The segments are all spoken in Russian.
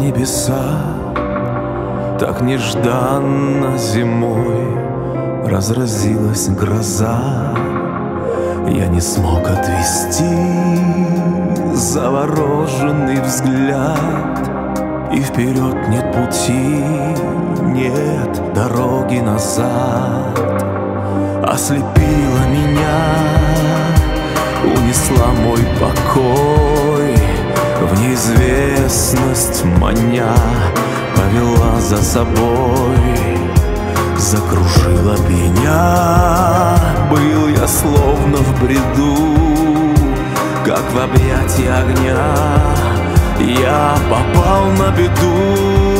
небеса. Так нежданно зимой разразилась гроза. Я не смог отвести завороженный взгляд, и вперед нет пути, нет дороги назад. Ослепила меня, унесла мой покой, в неизвестность маня повела за собой, закружила меня. Был я словно в бреду, как в объятия огня я попал на беду.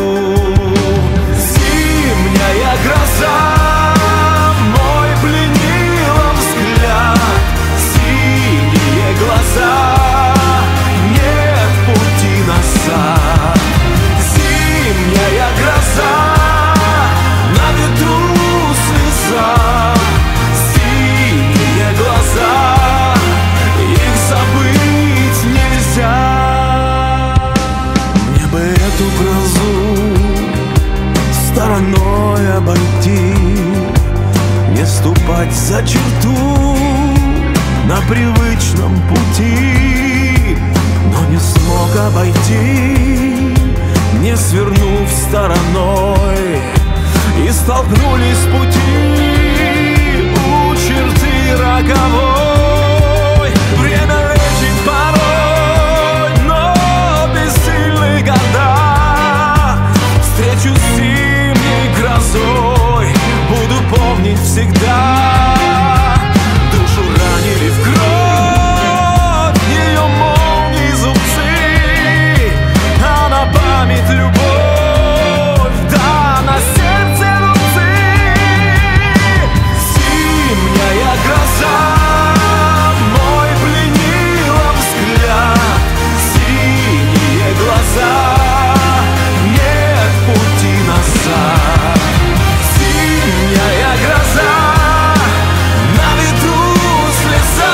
Зимняя гроза мой пленила взгляд, синие глаза, нет пути назад. Зимняя гроза, на ветру слеза, синие глаза, их забыть нельзя. Мне бы эту грозу стороной обойти, не ступать за черту на привычном пути, но не смог обойти, не свернув стороной, и столкнулись пути у черты роковой. Время лечит порой, но бессильны года. Встречу с зимней грозой буду помнить всегда. Душу ранили в кровь ее молнии зубцы, а на память любовь, да, на сердце рубцы. Зимняя гроза мой пленила взгляд, синие глаза, нет пути назад. Зимняя гроза, на ветру слеза,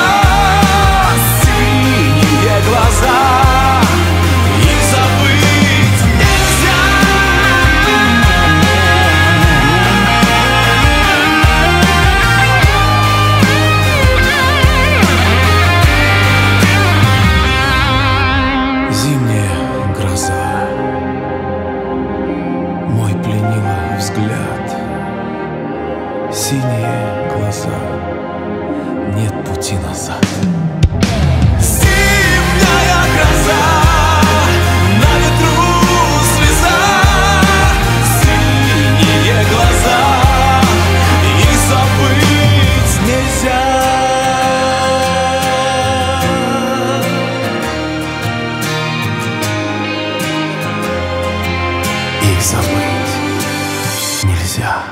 синие глаза, их забыть нельзя. Зимняя гроза мой пленила взгляд, синие глаза, нет пути назад.